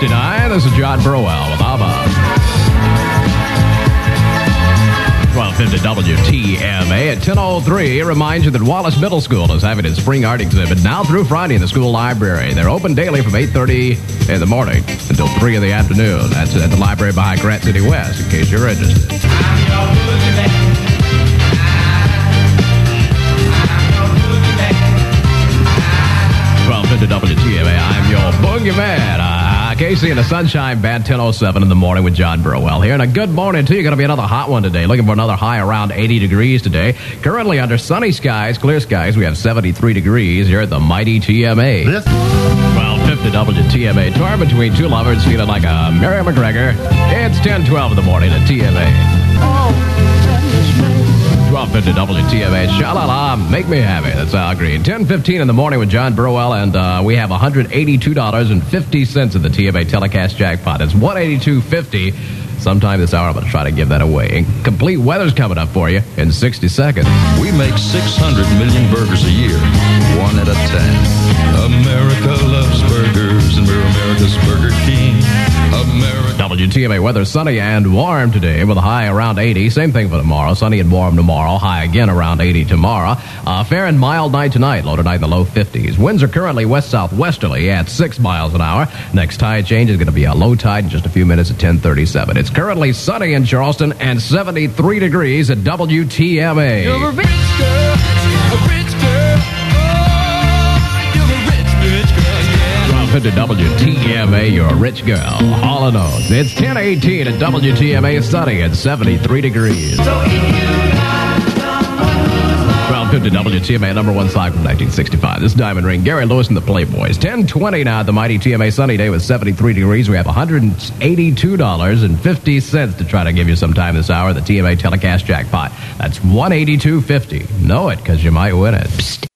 12:59. This is John Burwell with ABBA. 12:50 WTMA at 10:03. It reminds you that Wallace Middle School is having its spring art exhibit now through Friday in the school library. They're open daily from 8:30 in the morning until 3 in the afternoon. That's at the library behind Grant City West, in case you're interested. 12:50 WTMA. I'm your boogeyman. Casey and the Sunshine Band, 10:07 in the morning with John Burwell here. And a good morning, too. You're going to be another hot one today. Looking for another high around 80 degrees today. Currently under sunny skies, clear skies, we have 73 degrees here at the mighty TMA. 12:50 WTMA. Torn between two lovers feeling like a Mary McGregor. It's 10:12 in the morning at TMA. 12:50 WTMA. Sha-la-la, make me happy. That's Al Green. 10:15 in the morning with John Burwell, and we have $182.50 in the TMA telecast jackpot. It's $182.50. Sometime this hour, I'm going to try to give that away. And complete weather's coming up for you in 60 seconds. We make 600 million burgers a year, one at a time. America loves burgers, and we're America's Burger King. WTMA weather, sunny and warm today with a high around 80. Same thing for tomorrow. Sunny and warm tomorrow. High again around 80 tomorrow. Fair and mild night tonight. Low tonight in the low 50s. Winds are currently west-southwesterly at 6 miles an hour. Next tide change is going to be a low tide in just a few minutes at 10:37. It's currently sunny in Charleston and 73 degrees at WTMA. You're a rich girl, a rich girl. Oh, you're a rich girl, yeah. 12:50 WTMA, you're a rich girl. All in all, it's 10:18 at WTMA, sunny at 73 degrees. 12:50 WTMA, number one song from 1965. This is Diamond Ring, Gary Lewis and the Playboys. 10:20 now at the mighty TMA, sunny day with 73 degrees. We have $182.50 to try to give you some time this hour. The TMA telecast jackpot. That's $182.50. Know it, because you might win it. Psst.